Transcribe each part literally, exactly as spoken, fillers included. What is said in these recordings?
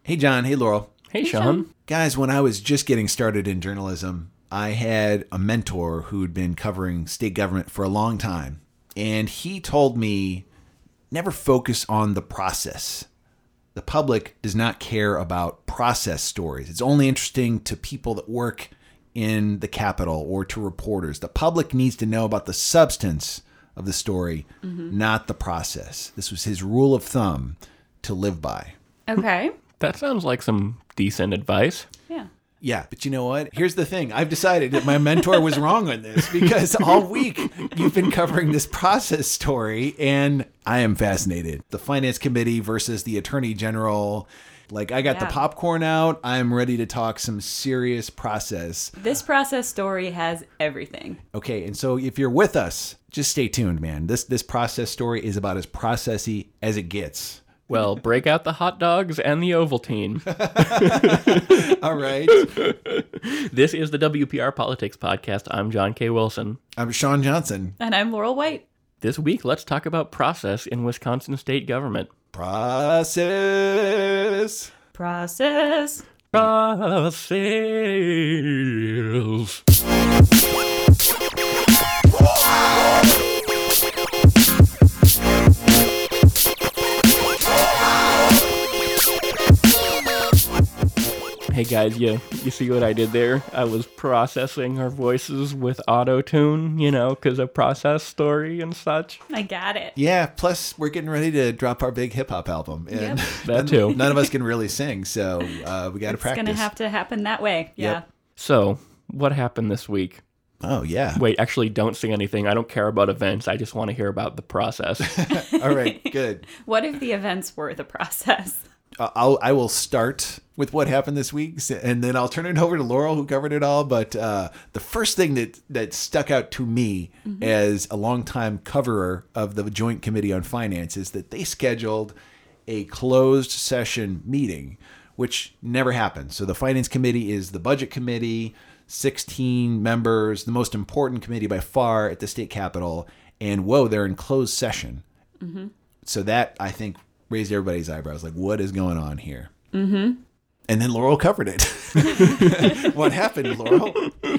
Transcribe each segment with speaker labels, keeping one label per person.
Speaker 1: Hey, John. Hey, Laurel.
Speaker 2: Hey, Sean.
Speaker 1: Guys, when I was just getting started in journalism, I had a mentor who'd been covering state government for a long time. And he told me, never focus on the process. The public does not care about process stories. It's only interesting to people that work in the Capitol or to reporters. The public needs to know about the substance of the story, mm-hmm. not the process. This was his rule of thumb to live by.
Speaker 3: Okay.
Speaker 2: That sounds like some decent advice.
Speaker 3: Yeah.
Speaker 1: Yeah, but you know what? Here's the thing. I've decided that my mentor was wrong on this because all week you've been covering this process story, and I am fascinated. The Finance Committee versus the Attorney General. Like, I got yeah. the popcorn out. I'm ready to talk some serious process.
Speaker 3: This process story has everything.
Speaker 1: Okay, and so if you're with us, just stay tuned, man. This this process story is about as processy as it gets.
Speaker 2: Well, break out the hot dogs and the Ovaltine.
Speaker 1: All right.
Speaker 2: This is the W P R Politics Podcast. I'm John K. Wilson.
Speaker 1: I'm Sean Johnson.
Speaker 3: And I'm Laurel White.
Speaker 2: This week, let's talk about process in Wisconsin state government.
Speaker 1: Process.
Speaker 3: Process.
Speaker 2: Process. Hey guys, you, you see what I did there? I was processing our voices with auto-tune, you know, because of process story and such.
Speaker 3: I got it.
Speaker 1: Yeah, plus we're getting ready to drop our big hip-hop album. And
Speaker 3: yep.
Speaker 2: That too.
Speaker 1: None of us can really sing, so uh, we got to practice.
Speaker 3: It's going to have to happen that way, yeah.
Speaker 1: Yep.
Speaker 2: So, what happened this week?
Speaker 1: Oh, yeah.
Speaker 2: Wait, actually, don't sing anything. I don't care about events. I just want to hear about the process.
Speaker 1: All right, good.
Speaker 3: What if the events were the process?
Speaker 1: I'll, I will start with what happened this week, and then I'll turn it over to Laurel, who covered it all. But uh, the first thing that, that stuck out to me mm-hmm. as a longtime coverer of the Joint Committee on Finance is that they scheduled a closed session meeting, which never happened. So the Finance Committee is the Budget Committee, sixteen members, the most important committee by far at the state capitol. And whoa, they're in closed session. Mm-hmm. So that, I think, raised everybody's eyebrows. Like, what is going on here?
Speaker 3: Mm-hmm.
Speaker 1: And then Laurel covered it. What happened, Laurel?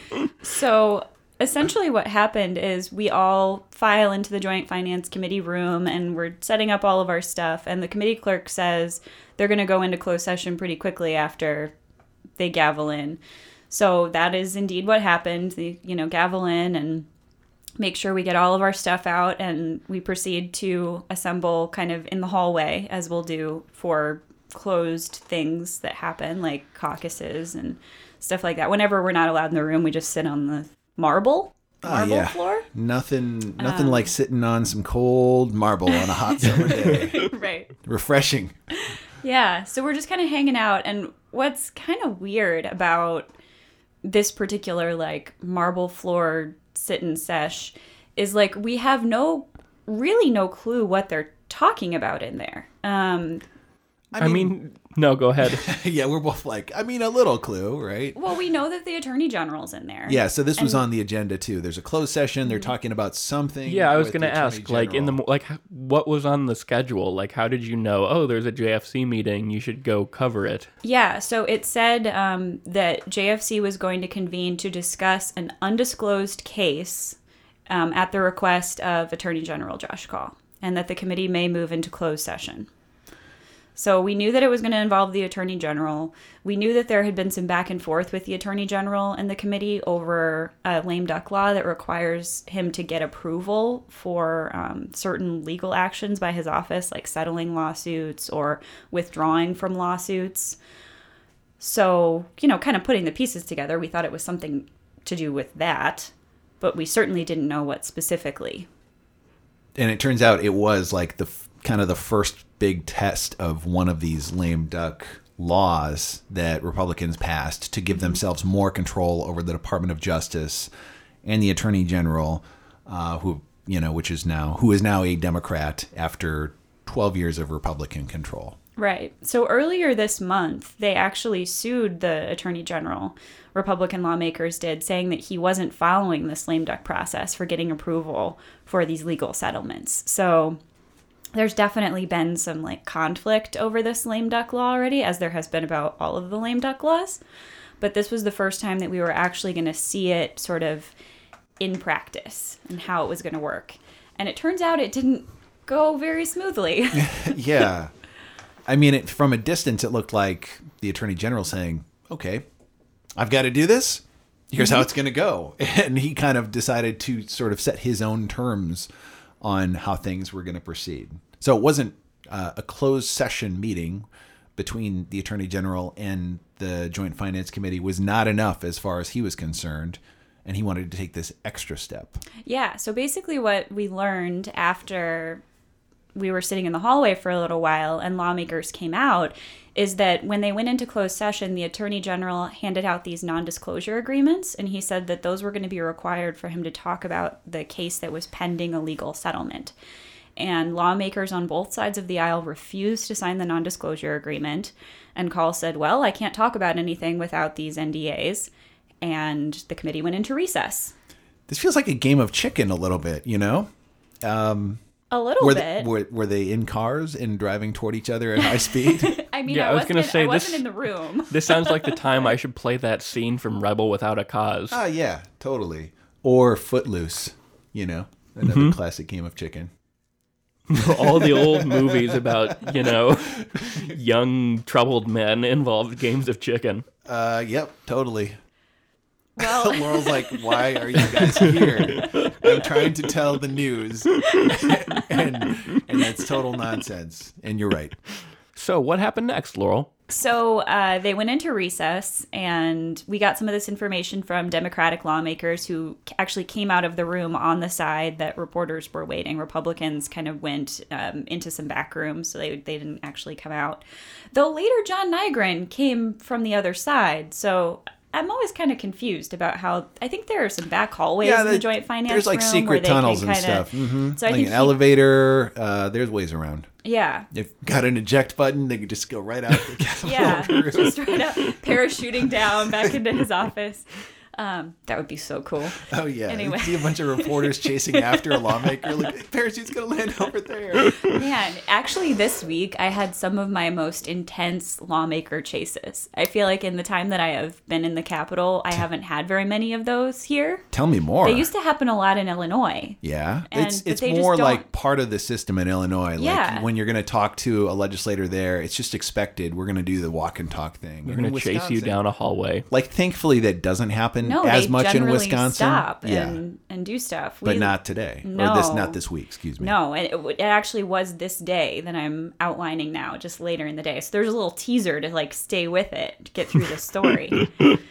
Speaker 3: So essentially what happened is we all file into the Joint Finance Committee room and we're setting up all of our stuff. And the committee clerk says they're going to go into closed session pretty quickly after they gavel in. So that is indeed what happened. They, you know, gavel in and make sure we get all of our stuff out, and we proceed to assemble kind of in the hallway, as we'll do for closed things that happen, like caucuses and stuff like that. Whenever we're not allowed in the room, we just sit on the marble, marble
Speaker 1: uh, yeah.
Speaker 3: floor.
Speaker 1: Nothing nothing
Speaker 3: um,
Speaker 1: like sitting on some cold marble on a hot summer day.
Speaker 3: Right.
Speaker 1: Refreshing.
Speaker 3: Yeah, so we're just kind of hanging out, and what's kind of weird about this particular, like, marble floor sit-in sesh is, like, we have no, really no clue what they're talking about in there. Um,
Speaker 2: I, I mean, mean, no, go ahead.
Speaker 1: Yeah, we're both like, I mean, a little clue, right?
Speaker 3: Well, we know that the Attorney General's in there.
Speaker 1: Yeah, so this was
Speaker 3: and,
Speaker 1: on the agenda, too. There's a closed session. They're talking about something.
Speaker 2: Yeah, I was going to ask, like, in the, like, what was on the schedule? Like, how did you know, oh, there's a J F C meeting, you should go cover it?
Speaker 3: Yeah, so it said um, that J F C was going to convene to discuss an undisclosed case um, at the request of Attorney General Josh Kaul, and that the committee may move into closed session. So we knew that it was going to involve the Attorney General. We knew that there had been some back and forth with the Attorney General and the committee over a lame duck law that requires him to get approval for um, certain legal actions by his office, like settling lawsuits or withdrawing from lawsuits. So, you know, kind of putting the pieces together, we thought it was something to do with that, but we certainly didn't know what specifically.
Speaker 1: And it turns out it was like the kind of the first big test of one of these lame duck laws that Republicans passed to give themselves more control over the Department of Justice and the Attorney General, uh, who, you know, which is now, who is now a Democrat after twelve years of Republican control.
Speaker 3: Right. So earlier this month, they actually sued the Attorney General, Republican lawmakers did, saying that he wasn't following this lame duck process for getting approval for these legal settlements. So there's definitely been some like conflict over this lame duck law already, as there has been about all of the lame duck laws. But this was the first time that we were actually going to see it sort of in practice and how it was going to work. And it turns out it didn't go very smoothly.
Speaker 1: Yeah. I mean, it, from a distance, it looked like the Attorney General saying, okay, I've got to do this. Here's mm-hmm. how it's going to go. And he kind of decided to sort of set his own terms on how things were going to proceed. So it wasn't uh, a closed session meeting between the Attorney General and the Joint Finance Committee was not enough as far as he was concerned. And he wanted to take this extra step.
Speaker 3: Yeah. So basically what we learned after we were sitting in the hallway for a little while and lawmakers came out is that when they went into closed session, the Attorney General handed out these non-disclosure agreements. And he said that those were going to be required for him to talk about the case that was pending a legal settlement. And lawmakers on both sides of the aisle refused to sign the non-disclosure agreement. And Call said, well, I can't talk about anything without these N D As. And the committee went into recess.
Speaker 1: This feels like a game of chicken a little bit, you know? Um,
Speaker 3: a little
Speaker 1: were
Speaker 3: bit.
Speaker 1: They, were, were they in cars and driving toward each other at high speed?
Speaker 3: I mean,
Speaker 2: yeah,
Speaker 3: I,
Speaker 2: I was
Speaker 3: wasn't,
Speaker 2: gonna
Speaker 3: in,
Speaker 2: say
Speaker 3: I
Speaker 2: this,
Speaker 3: wasn't in the room.
Speaker 2: This sounds like the time I should play that scene from Rebel Without a Cause.
Speaker 1: Ah, yeah, totally. Or Footloose, you know? Another mm-hmm. classic game of chicken.
Speaker 2: All the old movies about, you know, young troubled men involved games of chicken.
Speaker 1: Uh, yep, totally.
Speaker 3: Well,
Speaker 1: Laurel's like, why are you guys here? I'm trying to tell the news. and, and that's total nonsense. And you're right.
Speaker 2: So what happened next, Laurel?
Speaker 3: So uh, they went into recess, and we got some of this information from Democratic lawmakers who actually came out of the room on the side that reporters were waiting. Republicans kind of went um, into some back rooms, so they, they didn't actually come out. Though later John Nygren came from the other side, so I'm always kind of confused about how, I think there are some back hallways
Speaker 1: yeah,
Speaker 3: in the Joint Finance
Speaker 1: There's like
Speaker 3: room
Speaker 1: secret tunnels and
Speaker 3: kinda,
Speaker 1: stuff. Mm-hmm.
Speaker 3: So I
Speaker 1: like
Speaker 3: think
Speaker 1: an
Speaker 3: he,
Speaker 1: elevator. Uh, there's ways around.
Speaker 3: Yeah.
Speaker 1: If got an eject button, they could just go right out the Capitol.
Speaker 3: Yeah,
Speaker 1: room.
Speaker 3: just right out, parachuting down back into his office. Um, that would be so cool.
Speaker 1: Oh, yeah.
Speaker 3: Anyway.
Speaker 1: You see a bunch of reporters chasing after a lawmaker. Like, parachute's going to land over there.
Speaker 3: Man, actually this week I had some of my most intense lawmaker chases. I feel like in the time that I have been in the Capitol, I haven't had very many of those here.
Speaker 1: Tell me more.
Speaker 3: They used to happen a lot in Illinois.
Speaker 1: Yeah.
Speaker 3: And,
Speaker 1: it's
Speaker 3: but
Speaker 1: it's
Speaker 3: they just
Speaker 1: more
Speaker 3: don't-
Speaker 1: like part of the system in Illinois.
Speaker 3: Yeah.
Speaker 1: Like when you're going to talk to a legislator there, it's just expected. We're going to do the walk and talk thing.
Speaker 2: We're going to chase you down a hallway.
Speaker 1: Like, thankfully, that doesn't happen
Speaker 3: No,
Speaker 1: as
Speaker 3: they
Speaker 1: much in
Speaker 3: generally
Speaker 1: Wisconsin.
Speaker 3: stop
Speaker 1: yeah.
Speaker 3: and, and do stuff.
Speaker 1: But
Speaker 3: We-
Speaker 1: not today.
Speaker 3: No.
Speaker 1: Or this, not this week, excuse me.
Speaker 3: No, it, it actually was this day that I'm outlining now, just later in the day. So there's a little teaser to like stay with it to get through the story.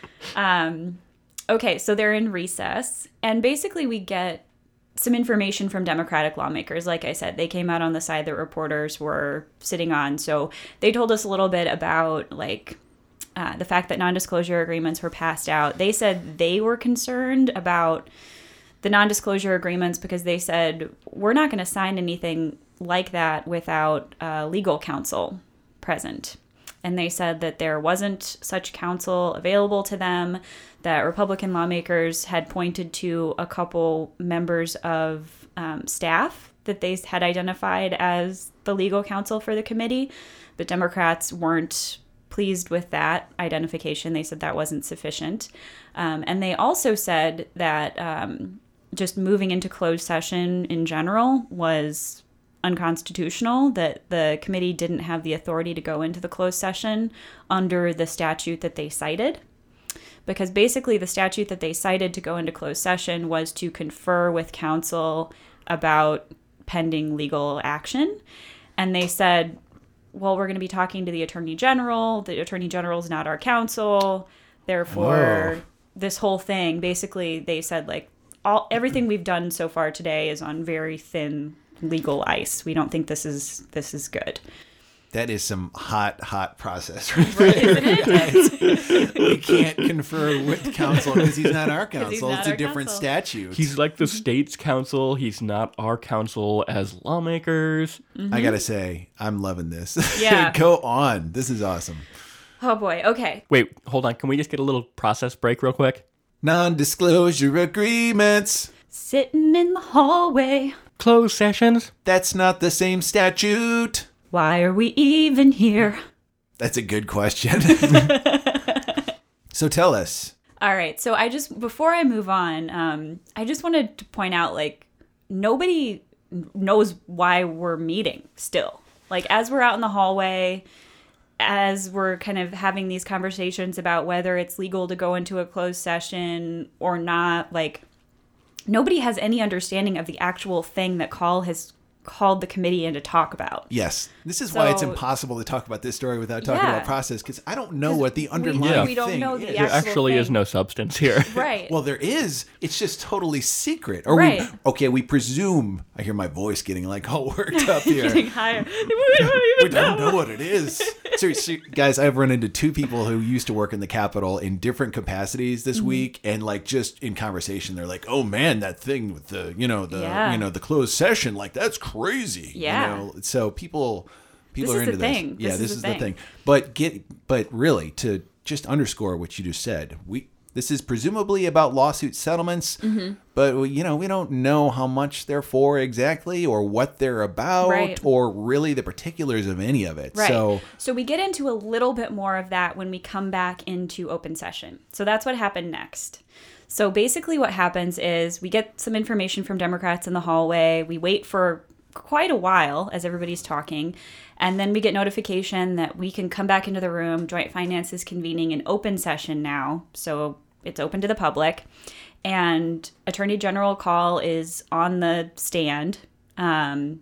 Speaker 3: um, okay, so they're in recess, and basically we get some information from Democratic lawmakers. Like I said, they came out on the side that reporters were sitting on. So they told us a little bit about like uh, the fact that non-disclosure agreements were passed out. They said they were concerned about the non-disclosure agreements because they said, we're not going to sign anything like that without uh, legal counsel present. And they said that there wasn't such counsel available to them, that Republican lawmakers had pointed to a couple members of um, staff that they had identified as the legal counsel for the committee, but Democrats weren't pleased with that identification. They said that wasn't sufficient. Um, and they also said that um, just moving into closed session in general was unconstitutional, that the committee didn't have the authority to go into the closed session under the statute that they cited. Because basically the statute that they cited to go into closed session was to confer with counsel about pending legal action. And they said, well, we're going to be talking to the Attorney General. The Attorney General is not our counsel. Therefore,
Speaker 1: Whoa.
Speaker 3: This whole thing, basically they said, like, all everything we've done so far today is on very thin legal ice. We don't think this is this is good.
Speaker 1: That is some hot, hot process right there.
Speaker 3: Isn't it?
Speaker 1: We can't confer with counsel because he's not our counsel.
Speaker 3: not
Speaker 1: It's a
Speaker 3: our
Speaker 1: different
Speaker 3: counsel.
Speaker 1: statute.
Speaker 2: He's like the state's counsel. He's not our counsel as lawmakers.
Speaker 1: I gotta say, I'm loving this.
Speaker 3: Yeah.
Speaker 1: Go on. This is awesome.
Speaker 3: Oh boy. Okay.
Speaker 2: Wait, hold on. Can we just get a little process break real quick?
Speaker 1: Non-disclosure agreements.
Speaker 3: Sitting in the hallway.
Speaker 2: Closed sessions?
Speaker 1: That's not the same statute.
Speaker 3: Why are we even here?
Speaker 1: That's a good question. So tell us.
Speaker 3: All right. So I just, before I move on, um, I just wanted to point out, like, nobody knows why we're meeting still. Like, as we're out in the hallway, as we're kind of having these conversations about whether it's legal to go into a closed session or not, like, nobody has any understanding of the actual thing that Call has called the committee in to talk about.
Speaker 1: Yes. This is why it's
Speaker 3: So-
Speaker 1: impossible to talk about this story without talking
Speaker 3: Yeah.
Speaker 1: about process, because I don't know what the
Speaker 3: we-
Speaker 1: underlying
Speaker 3: we don't
Speaker 1: thing
Speaker 3: know the
Speaker 1: is.
Speaker 2: There
Speaker 3: actual
Speaker 2: actually is
Speaker 3: thing.
Speaker 2: no substance here.
Speaker 3: Right.
Speaker 1: Well, there is. It's just totally secret. Or
Speaker 3: Right.
Speaker 1: we, okay, we presume. I hear my voice getting like all worked up here.
Speaker 3: Getting higher. We don't
Speaker 1: We
Speaker 3: even
Speaker 1: don't
Speaker 3: know.
Speaker 1: know what it is. Seriously, guys, I've run into two people who used to work in the Capitol in different capacities this
Speaker 3: Mm-hmm.
Speaker 1: week, and like just in conversation, they're like, "Oh man, that thing with the you know the
Speaker 3: Yeah.
Speaker 1: you know the closed session, like that's crazy."
Speaker 3: Yeah.
Speaker 1: You know? So people people
Speaker 3: This
Speaker 1: are
Speaker 3: is
Speaker 1: into
Speaker 3: the
Speaker 1: this.
Speaker 3: thing.
Speaker 1: Yeah,
Speaker 3: This
Speaker 1: this,
Speaker 3: is
Speaker 1: is
Speaker 3: the
Speaker 1: the
Speaker 3: thing.
Speaker 1: thing. But get but really to just underscore what you just said, we. This is presumably about lawsuit settlements,
Speaker 3: Mm-hmm.
Speaker 1: but you know we don't know how much they're for exactly, or what they're about,
Speaker 3: Right.
Speaker 1: or really the particulars of any of it.
Speaker 3: Right.
Speaker 1: So
Speaker 3: so we get into a little bit more of that when we come back into open session. So that's what happened next. So basically what happens is we get some information from Democrats in the hallway. We wait for quite a while as everybody's talking. And then we get notification that we can come back into the room. Joint Finance is convening an open session now. So it's open to the public. And Attorney General Call is on the stand um,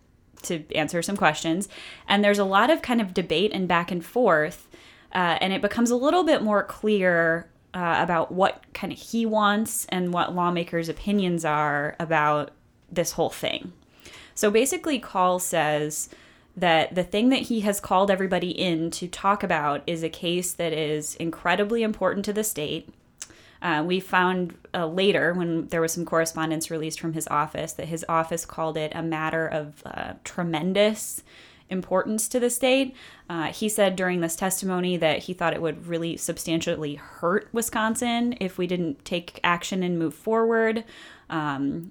Speaker 3: to answer some questions. And there's a lot of kind of debate and back and forth. Uh, and it becomes a little bit more clear uh, about what kind of he wants and what lawmakers' opinions are about this whole thing. So basically, Call says that the thing that he has called everybody in to talk about is a case that is incredibly important to the state. Uh, we found uh, later, when there was some correspondence released from his office, that his office called it a matter of uh, tremendous importance to the state. Uh, he said during this testimony that he thought it would really substantially hurt Wisconsin if we didn't take action and move forward. Um,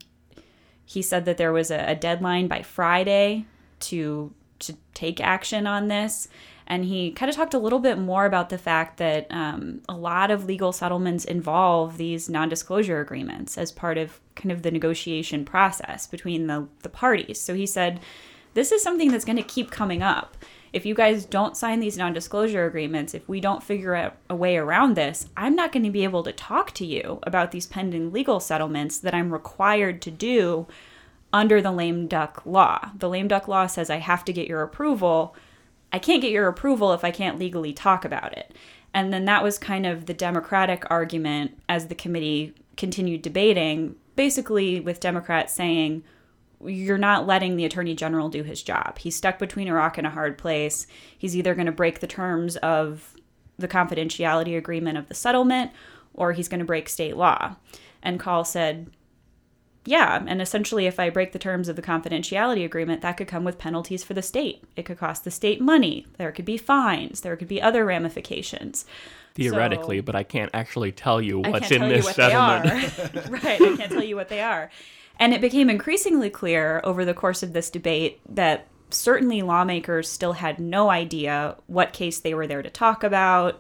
Speaker 3: he said that there was a, a deadline by Friday to to take action on this. And he kind of talked a little bit more about the fact that um, a lot of legal settlements involve these non-disclosure agreements as part of kind of the negotiation process between the, the parties. So he said, this is something that's going to keep coming up. If you guys don't sign these non-disclosure agreements, if we don't figure out a way around this, I'm not going to be able to talk to you about these pending legal settlements that I'm required to do under the lame duck law. The lame duck law says I have to get your approval. I can't get your approval if I can't legally talk about it. And then that was kind of the Democratic argument as the committee continued debating, basically with Democrats saying, you're not letting the Attorney General do his job. He's stuck between a rock and a hard place. He's either going to break the terms of the confidentiality agreement of the settlement, or he's going to break state law. And Call said, yeah, and essentially if I break the terms of the confidentiality agreement, that could come with penalties for the state. It could cost the state money. There could be fines. There could be other ramifications.
Speaker 2: Theoretically,
Speaker 3: So-
Speaker 2: but I can't actually tell you
Speaker 3: I
Speaker 2: what's
Speaker 3: can't
Speaker 2: in
Speaker 3: tell
Speaker 2: this
Speaker 3: you what
Speaker 2: settlement.
Speaker 3: they are. Right, I can't tell you what they are. And it became increasingly clear over the course of this debate that certainly lawmakers still had no idea what case they were there to talk about,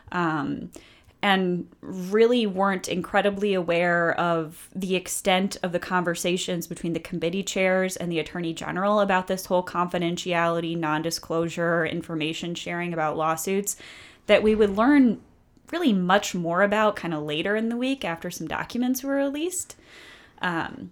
Speaker 3: um, and really weren't incredibly aware of the extent of the conversations between the committee chairs and the Attorney General about this whole confidentiality, non-disclosure, information sharing about lawsuits, that we would learn really much more about kind of later in the week after some documents were released. Um,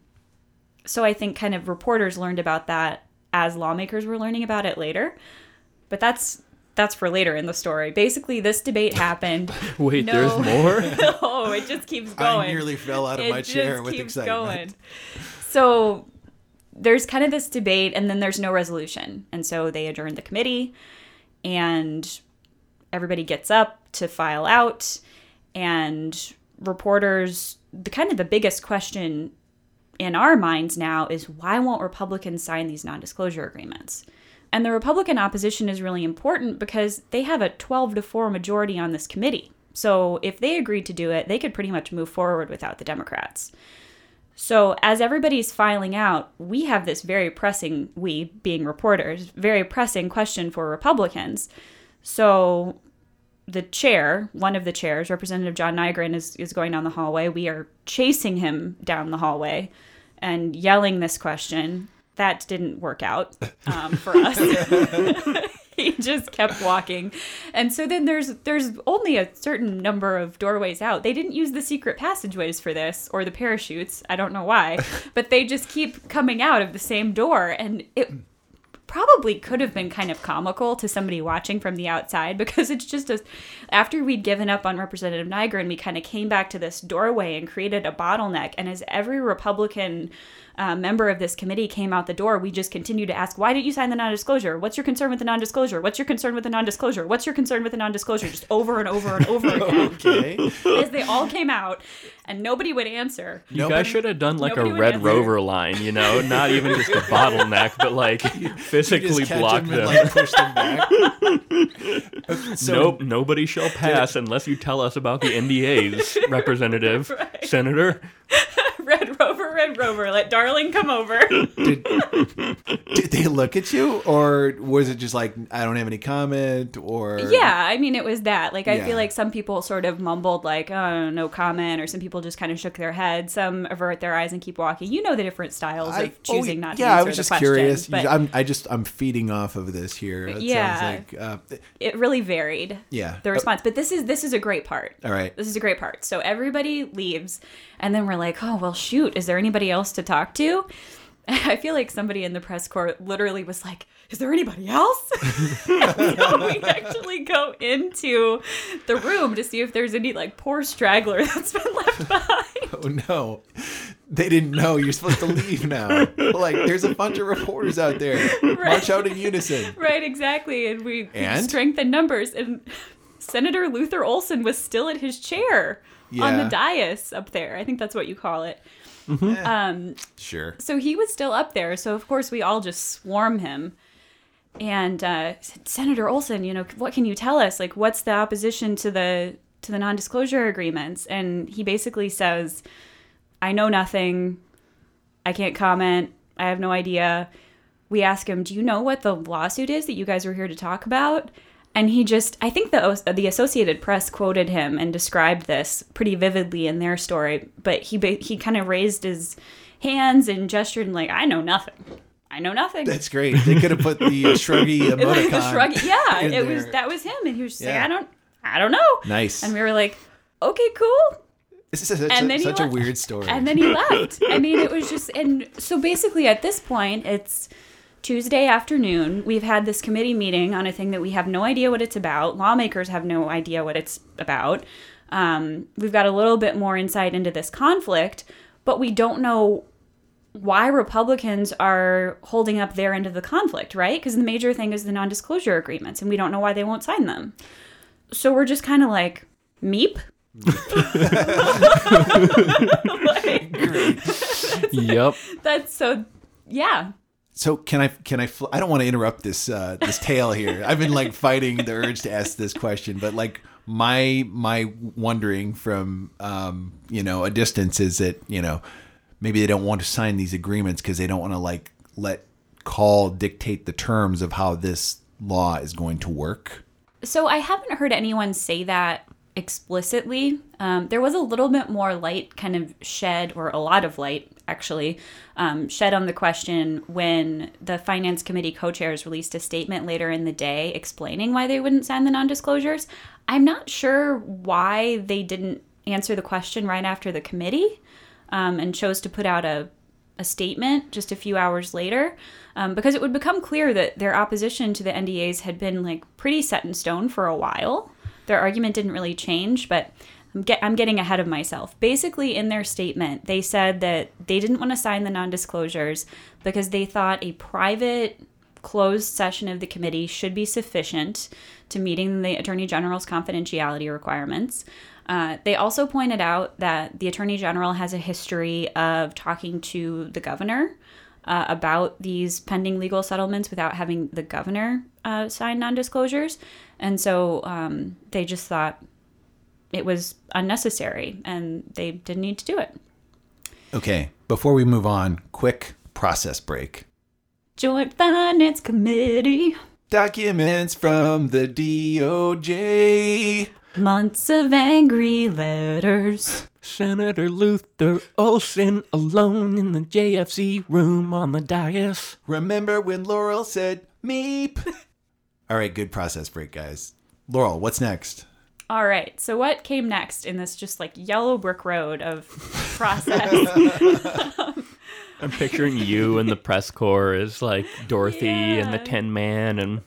Speaker 3: so I think kind of reporters learned about that as lawmakers were learning about it later. But that's that's for later in the story. Basically, this debate happened.
Speaker 2: Wait,
Speaker 3: No.
Speaker 2: there's more?
Speaker 3: Oh, it just keeps going.
Speaker 1: I nearly fell out of
Speaker 3: It
Speaker 1: my chair
Speaker 3: just
Speaker 1: with
Speaker 3: keeps
Speaker 1: excitement.
Speaker 3: going. So there's kind of this debate, and then there's no resolution. And so they adjourn the committee, and everybody gets up to file out, and reporters, the kind of the biggest question in our minds now is, why won't Republicans sign these non-disclosure agreements? And the Republican opposition is really important because they have a twelve to four majority on this committee. So if they agreed to do it, they could pretty much move forward without the Democrats. So as everybody's filing out, we have this very pressing, we being reporters, very pressing question for Republicans. So the chair, one of the chairs, Representative John Nygren, is, is going down the hallway. We are chasing him down the hallway and yelling this question. That didn't work out um, for us. He just kept walking. And so then there's there's only a certain number of doorways out. They didn't use the secret passageways for this or the parachutes. I don't know why. But they just keep coming out of the same door. And it probably could have been kind of comical to somebody watching from the outside, because it's just a, after we'd given up on Representative Nygren, we kind of came back to this doorway and created a bottleneck. And as every Republican uh, member of this committee came out the door, we just continued to ask, why did you sign the non-disclosure? What's your concern with the non-disclosure? What's your concern with the non-disclosure? What's your concern with the non-disclosure? Just over and over and over again.
Speaker 1: Okay.
Speaker 3: As they all came out, and nobody would answer.
Speaker 2: You
Speaker 1: Nobody-
Speaker 2: guys should have done like a
Speaker 3: nobody would
Speaker 2: Red
Speaker 3: answer.
Speaker 2: Rover line, you know, not even just a bottleneck, but like physically
Speaker 1: Just catch
Speaker 2: block
Speaker 1: them
Speaker 2: them.
Speaker 1: and like push them back. So,
Speaker 2: nope, nobody shall pass unless you tell us about the N D As, Representative,
Speaker 3: Right.
Speaker 2: Senator.
Speaker 3: Red Rover, Red Rover, let Darling come over.
Speaker 1: Did, did they look at you, or was it just like, I don't have any comment, or
Speaker 3: Yeah, I mean, it was that. Like, I
Speaker 1: Yeah.
Speaker 3: feel like some people sort of mumbled, like, oh, no comment, or some people just kind of shook their head. Some avert their eyes and keep walking. You know the different styles
Speaker 1: I-
Speaker 3: of choosing
Speaker 1: oh,
Speaker 3: not to
Speaker 1: yeah,
Speaker 3: answer
Speaker 1: I was
Speaker 3: the
Speaker 1: just
Speaker 3: question,
Speaker 1: curious.
Speaker 3: But
Speaker 1: I'm, I just, I'm feeding off of this here. It
Speaker 3: Yeah.
Speaker 1: sounds like, uh,
Speaker 3: it really varied,
Speaker 1: Yeah.
Speaker 3: the response. But this is this is a great part.
Speaker 1: all right.
Speaker 3: This is a great part. So everybody leaves, and then we're like, oh, well, shoot, is there anybody else to talk to? I feel like somebody in the press corps literally was like, is there anybody else? So we actually go into the room to see if there's any like poor straggler that's been left behind.
Speaker 1: Oh no, they didn't know you're supposed to leave now. Like, there's a bunch of reporters out there. March out in unison.
Speaker 3: Right, exactly. And we
Speaker 1: And?
Speaker 3: strengthened numbers. And Senator Luther Olson was still at his chair on
Speaker 1: Yeah.
Speaker 3: the dais up there. I think that's what you call it.
Speaker 1: Eh,
Speaker 3: Um,
Speaker 1: sure.
Speaker 3: So he was still up there. So, of course, we all just swarm him. And uh, said, Senator Olson, you know, what can you tell us? Like, what's the opposition to the to the non-disclosure agreements? And he basically says, I know nothing. I can't comment. I have no idea. We ask him, do you know what the lawsuit is that you guys were here to talk about? And he just, I think the the Associated Press quoted him and described this pretty vividly in their story. But he ba- he kind of raised his hands and gestured and like, I know nothing. I know nothing.
Speaker 1: That's great. They could have put the uh, shruggy emoticon.
Speaker 3: Like the shrug. Yeah,
Speaker 1: in
Speaker 3: it was
Speaker 1: there.
Speaker 3: that was him, and he was just
Speaker 1: Yeah.
Speaker 3: like, I don't, I don't know.
Speaker 1: Nice.
Speaker 3: And we were like, okay, cool.
Speaker 1: This is such,
Speaker 3: And
Speaker 1: a,
Speaker 3: then he
Speaker 1: such a
Speaker 3: left.
Speaker 1: weird story.
Speaker 3: And then he left. I mean, it was just, and so basically at this point, it's Tuesday afternoon. We've had this committee meeting on a thing that we have no idea what it's about. Lawmakers have no idea what it's about. Um, we've got a little bit more insight into this conflict, but we don't know why Republicans are holding up their end of the conflict, right? Because the major thing is the non-disclosure agreements, and we don't know why they won't sign them. So we're just kind of like, meep? Like,
Speaker 2: Yep.
Speaker 3: that's so, yeah.
Speaker 1: So can I can I fl- I don't want to interrupt this uh, this tale here. I've been like fighting the urge to ask this question, but like my my wondering from um, you know a distance is that you know maybe they don't want to sign these agreements because they don't want to like let call dictate the terms of how this law is going to work.
Speaker 3: So I haven't heard anyone say that explicitly. Um, there was a little bit more light kind of shed, or a lot of light actually, um, shed on the question when the Finance Committee co-chairs released a statement later in the day explaining why they wouldn't sign the non-disclosures. I'm not sure why they didn't answer the question right after the committee um, and chose to put out a a statement just a few hours later, um, because it would become clear that their opposition to the N D As had been like pretty set in stone for a while. Their argument didn't really change, but I'm, get, I'm getting ahead of myself. Basically, in their statement, they said that they didn't want to sign the non-disclosures because they thought a private closed session of the committee should be sufficient to meeting the Attorney General's confidentiality requirements. Uh, they also pointed out that the Attorney General has a history of talking to the governor uh, about these pending legal settlements without having the governor uh, sign non-disclosures. And so um, they just thought it was unnecessary and they didn't need to do it.
Speaker 1: Okay, Before we move on, quick process break.
Speaker 3: Joint Finance Committee.
Speaker 1: Documents from the D O J.
Speaker 3: Months of angry letters.
Speaker 2: Senator Luther Olson alone in the J F C room on the dais.
Speaker 1: Remember when Laurel said, meep? All right, good process break, guys. Laurel, what's next?
Speaker 3: All right, so what came next in this just like yellow brick road of process?
Speaker 2: I'm picturing you and the press corps as like Dorothy
Speaker 3: Yeah.
Speaker 2: and the Tin Man and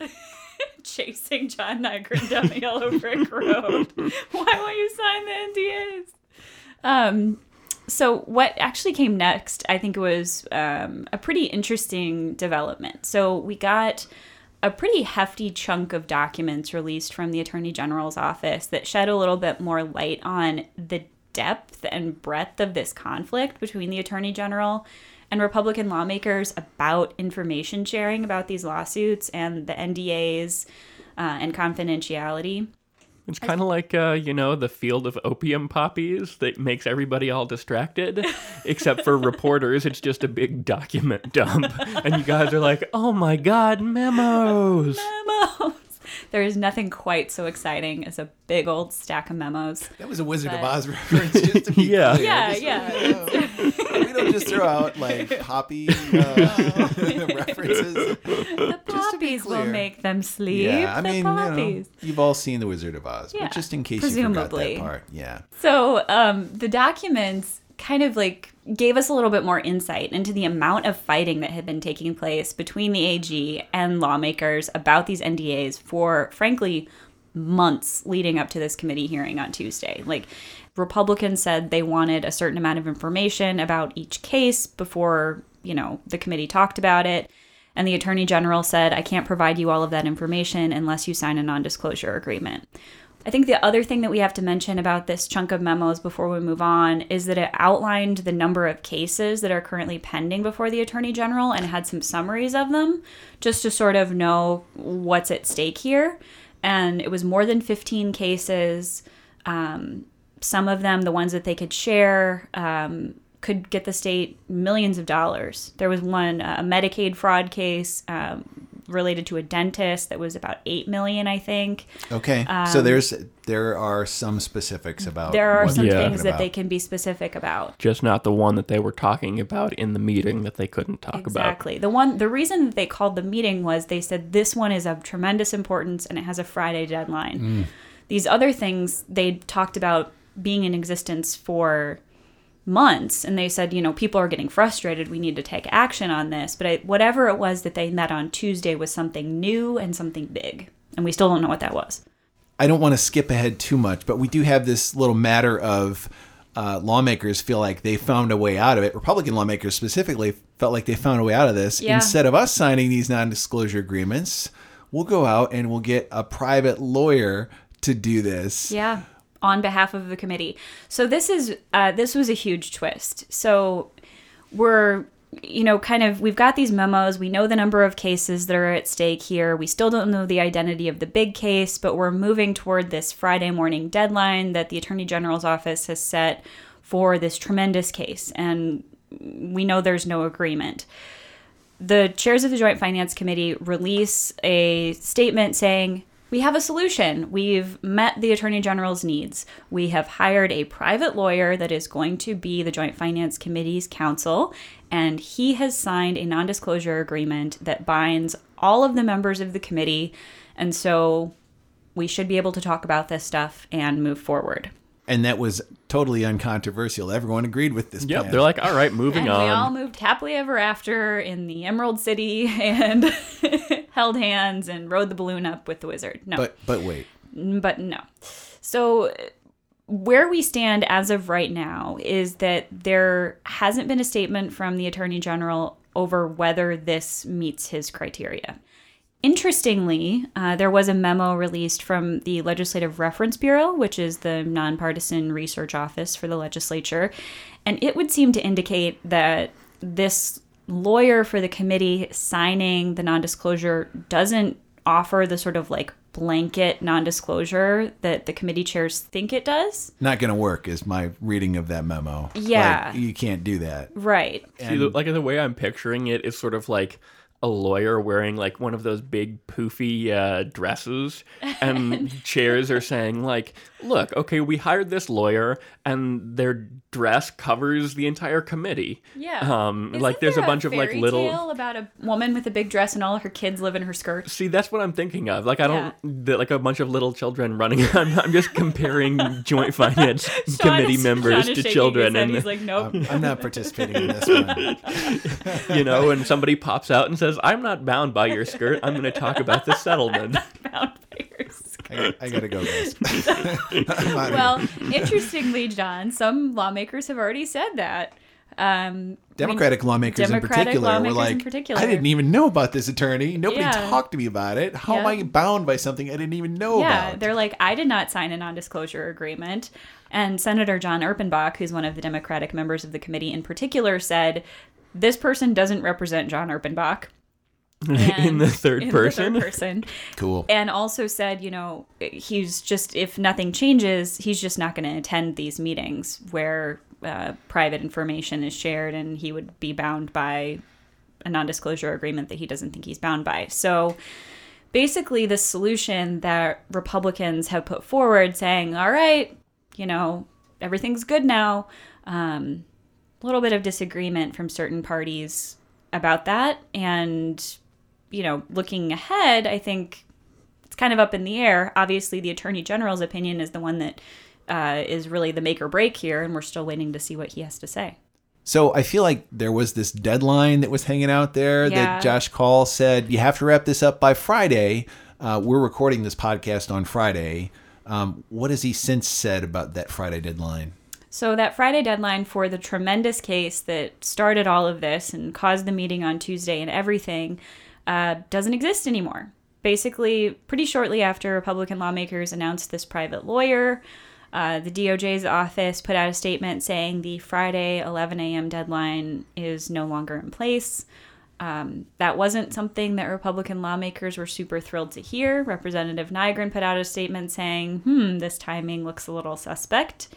Speaker 3: Chasing John Nygren down the yellow brick road. Why won't you sign the N D As? Um, so what actually came next, I think, was um, a pretty interesting development. So we got a pretty hefty chunk of documents released from the Attorney General's office that shed a little bit more light on the depth and breadth of this conflict between the Attorney General and Republican lawmakers about information sharing about these lawsuits and the N D As uh, and confidentiality.
Speaker 2: it's kind of like, uh, you know, the field of opium poppies that makes everybody all distracted. Except for reporters, it's just a big document dump. And you guys are like, oh my God, memos.
Speaker 3: Memos! There is nothing quite so exciting as a big old stack of memos.
Speaker 1: That was a Wizard of
Speaker 3: But-
Speaker 1: Oz reference, just to be
Speaker 2: Yeah.
Speaker 1: clear.
Speaker 3: Yeah,
Speaker 1: Just so
Speaker 3: yeah.
Speaker 1: you know. We don't just throw out, like, poppy uh, references.
Speaker 3: The poppies will
Speaker 1: clear.
Speaker 3: make them sleep.
Speaker 1: Yeah, I
Speaker 3: the
Speaker 1: mean, you know,
Speaker 3: poppies.
Speaker 1: you've all seen The Wizard of Oz,
Speaker 3: Yeah,
Speaker 1: but just in case
Speaker 3: presumably.
Speaker 1: you forgot that part. Yeah.
Speaker 3: So um, the documents kind of like gave us a little bit more insight into the amount of fighting that had been taking place between the A G and lawmakers about these N D As for, frankly, months leading up to this committee hearing on Tuesday. Like, Republicans said they wanted a certain amount of information about each case before, you know, the committee talked about it. And the Attorney General said, I can't provide you all of that information unless you sign a non-disclosure agreement. I think the other thing that we have to mention about this chunk of memos before we move on is that it outlined the number of cases that are currently pending before the Attorney General and had some summaries of them just to sort of know what's at stake here. And it was more than fifteen cases. Um, some of them, the ones that they could share, um, could get the state millions of dollars. There was one, a Medicaid fraud case um, related to a dentist that was about eight million dollars, I think.
Speaker 1: Okay. so there's there are some specifics about
Speaker 3: Um, There are
Speaker 1: what
Speaker 3: some
Speaker 1: they're
Speaker 2: Yeah.
Speaker 3: things
Speaker 1: talking
Speaker 3: that
Speaker 1: about.
Speaker 3: they can be specific about.
Speaker 2: Just not the one that they were talking about in the meeting that they couldn't talk about.
Speaker 3: Exactly. The one, the reason that they called the meeting was they said this one is of tremendous importance and it has a Friday deadline. These other things they talked about being in existence for months, and they said, you know, people are getting frustrated. We need to take action on this. But I, whatever it was that they met on Tuesday was something new and something big, and we still don't know what that was.
Speaker 1: I don't want to skip ahead too much, but we do have this little matter of uh, lawmakers feel like they found a way out of it. Republican lawmakers specifically felt like they found a way out of this.
Speaker 3: Yeah.
Speaker 1: Instead of us signing these non-disclosure agreements, we'll go out and we'll get a private lawyer to do this.
Speaker 3: Yeah, on behalf of the committee. So this is uh, this was a huge twist. So we're, you know, kind of, we've got these memos. We know the number of cases that are at stake here. We still don't know the identity of the big case, but we're moving toward this Friday morning deadline that the Attorney General's office has set for this tremendous case. And we know there's no agreement. The chairs of the Joint Finance Committee release a statement saying, we have a solution. We've met the Attorney General's needs. We have hired a private lawyer that is going to be the Joint Finance Committee's counsel, and he has signed a non-disclosure agreement that binds all of the members of the committee, and so we should be able to talk about this stuff and move forward.
Speaker 1: And that was totally uncontroversial. Everyone agreed with this
Speaker 2: Yep,
Speaker 1: plan.
Speaker 2: they're like, all right, moving
Speaker 3: And
Speaker 2: on.
Speaker 3: we all moved happily ever after in the Emerald City and held hands and rode the balloon up with the wizard. No.
Speaker 1: But but wait.
Speaker 3: But no. So where we stand as of right now is that there hasn't been a statement from the Attorney General over whether this meets his criteria. Interestingly, uh, there was a memo released from the Legislative Reference Bureau, which is the nonpartisan research office for the legislature, and it would seem to indicate that this lawyer for the committee signing the non-disclosure doesn't offer the sort of like blanket non-disclosure that the committee chairs think it does.
Speaker 1: Not going to work is my reading of that memo.
Speaker 3: Yeah.
Speaker 1: Like, you can't do that.
Speaker 3: Right.
Speaker 2: See, the, like the way I'm picturing it is sort of like a lawyer wearing like one of those big poofy uh, dresses, and chairs are saying like, look, okay, we hired this lawyer and their dress covers the entire committee.
Speaker 3: Yeah.
Speaker 2: Um,
Speaker 3: Isn't
Speaker 2: like there's
Speaker 3: there
Speaker 2: a bunch of like
Speaker 3: fairy
Speaker 2: little
Speaker 3: tale about a woman with a big dress and all of her kids live in her skirt.
Speaker 2: See, that's what I'm thinking of. Like, I don't, the, like a bunch of little children running. I'm, I'm just comparing joint finance
Speaker 3: Sean
Speaker 2: committee
Speaker 3: is-
Speaker 2: members
Speaker 3: Sean is
Speaker 2: to
Speaker 3: shaking
Speaker 2: children.
Speaker 3: his head.
Speaker 2: And,
Speaker 3: He's like, nope.
Speaker 1: I'm, I'm not participating in this one.
Speaker 2: you know, and somebody pops out and says, I'm not bound by your skirt. I'm going to talk about the settlement.
Speaker 3: Bound by your skirt.
Speaker 1: I, I gotta go, guys. I'm outta
Speaker 3: Well,
Speaker 1: here.
Speaker 3: interestingly, John, some lawmakers have already said that. Um,
Speaker 1: Democratic lawmakers
Speaker 3: Democratic
Speaker 1: in particular
Speaker 3: lawmakers
Speaker 1: were
Speaker 3: in
Speaker 1: like,
Speaker 3: particular.
Speaker 1: I didn't even know about this attorney. Nobody
Speaker 3: Yeah.
Speaker 1: talked to me about it. How am
Speaker 3: Yeah.
Speaker 1: I bound by something I didn't even know
Speaker 3: yeah,
Speaker 1: about?
Speaker 3: they're like, I did not sign a non-disclosure agreement. And Senator John Erpenbach, who's one of the Democratic members of the committee in particular, said, this person doesn't represent John Erpenbach.
Speaker 2: In the third
Speaker 3: in
Speaker 2: person.
Speaker 3: The third person.
Speaker 1: Cool.
Speaker 3: And also said, you know, he's just, if nothing changes, he's just not going to attend these meetings where uh, private information is shared, and he would be bound by a non-disclosure agreement that he doesn't think he's bound by. So basically the solution that Republicans have put forward saying, all right, you know, everything's good now. Um, a little bit of disagreement from certain parties about that. And, you know, looking ahead, I think it's kind of up in the air. Obviously, the Attorney General's opinion is the one that uh, is really the make or break here, and we're still waiting to see what he has to say.
Speaker 1: So I feel like there was this deadline that was hanging out there
Speaker 3: Yeah.
Speaker 1: that Josh Call said, you have to wrap this up by Friday. Uh, we're recording this podcast on Friday. Um, what has he since said about that Friday deadline?
Speaker 3: So that Friday deadline for the tremendous case that started all of this and caused the meeting on Tuesday and everything uh, doesn't exist anymore. Basically, pretty shortly after Republican lawmakers announced this private lawyer, uh, the D O J's office put out a statement saying the Friday eleven a.m. deadline is no longer in place. Um, that wasn't something that Republican lawmakers were super thrilled to hear. Representative Nygren put out a statement saying, hmm, this timing looks a little suspect.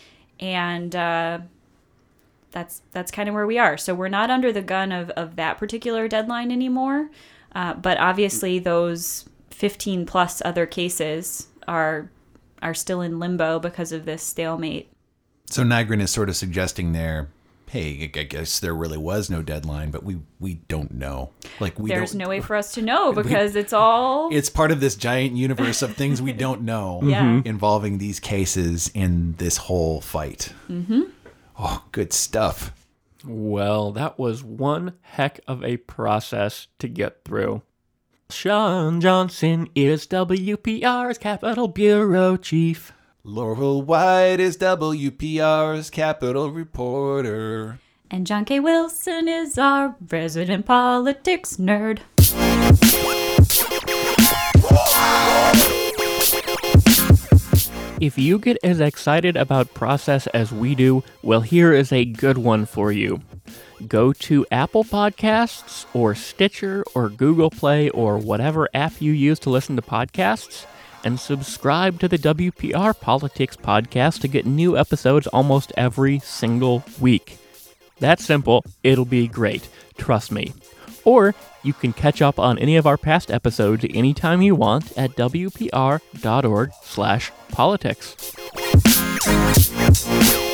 Speaker 3: And uh, that's that's kind of where we are. So we're not under the gun of, of that particular deadline anymore. Uh, but obviously those fifteen plus other cases are are still in limbo because of this stalemate.
Speaker 1: So Nygren is sort of suggesting there, hey, I guess there really was no deadline, but we, we don't know. Like we
Speaker 3: There's
Speaker 1: don't,
Speaker 3: no way for us to know because it's all...
Speaker 1: It's part of this giant universe of things we don't know
Speaker 3: Yeah.
Speaker 1: involving these cases in this whole fight. Mm-hmm. Oh, good stuff.
Speaker 2: Well, that was one heck of a process to get through. Sean Johnson is W P R's Capitol Bureau Chief.
Speaker 1: Laurel White is W P R's Capitol reporter.
Speaker 3: And John K. Wilson is our resident politics nerd.
Speaker 2: If you get as excited about process as we do, well, here is a good one for you. Go to Apple Podcasts or Stitcher or Google Play or whatever app you use to listen to podcasts and subscribe to the W P R Politics Podcast to get new episodes almost every single week. That's simple. It'll be great. Trust me. Or you can catch up on any of our past episodes anytime you want at W P R dot org slash politics.